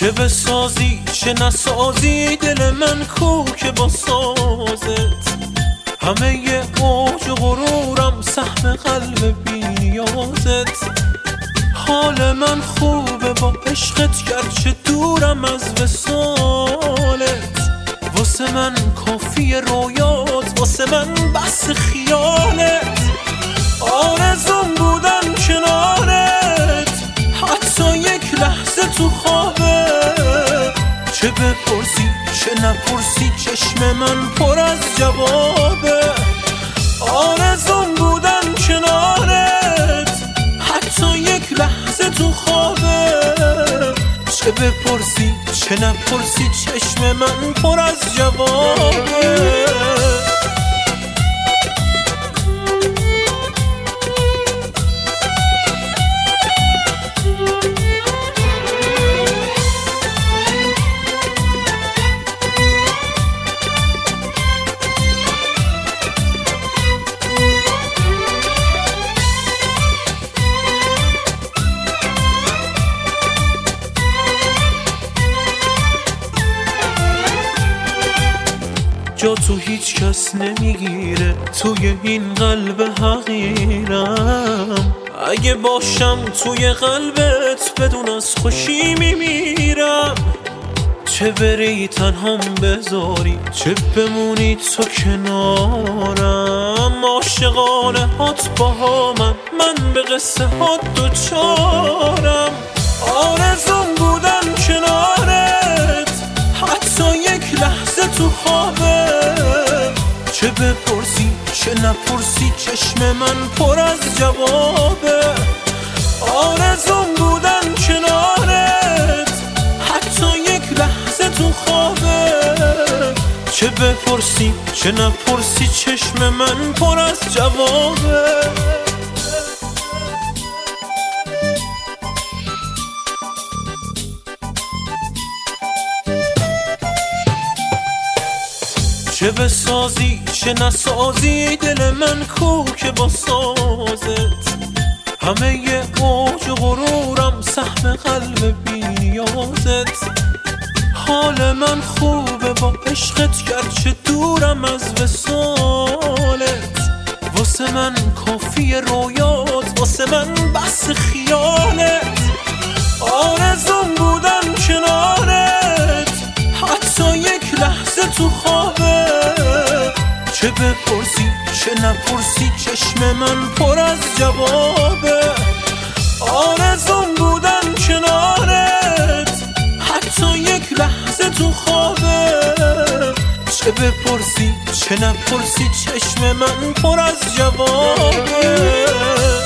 چه بسازی چه نسازی دل من کو که با سازت همه ی اوج و غرورم سهم قلب بی نیازت حال من خوبه با عشقت گرچه دورم از وصالت واسه من کافی رویات واسه من بس خیالت آرزوم بودن کنارت حتی یک لحظه تو خوابت چه بپرسی چه نپرسی چشم من پر از جوابه آرزوم بودن کنارت حتی یک لحظه تو خوابت چه بپرسی چه نپرسی چشم من پر از جوابه جا تو هیچ کس نمیگیره توی این قلب حقیرم اگه باشم توی قلبت بدون از خوشی میمیرم چه بری تنهام بذاری چه بمونی تو کنارم عاشقانه هات با من به قصه هات دوچارم آرزوم بودن کنارت حتی یک لحظه تو خوابت چه بپرسی چه نپرسی چشم من پر از جوابه آرزوم بودن کنارت حتی یک لحظه تو خوابت چه بپرسی چه نپرسی چشم من پر از جوابه چه بسازی چه نسازی دل من کو که با سازت همه ی اوج و غرورم سهم قلب بی نیازت حال من خوبه با عشقت گرچه دورم از وصالت واسه من کافی رویات واسه من بس خیالت آرزوم بودن کنارت حتی یک لحظه تو خوابت چه بپرسی چه نپرسی چشم من پر از جوابه آرزوم بودن کنارت حتی یک لحظه تو خوابت چه بپرسی چه نپرسی چشم من پر از جوابه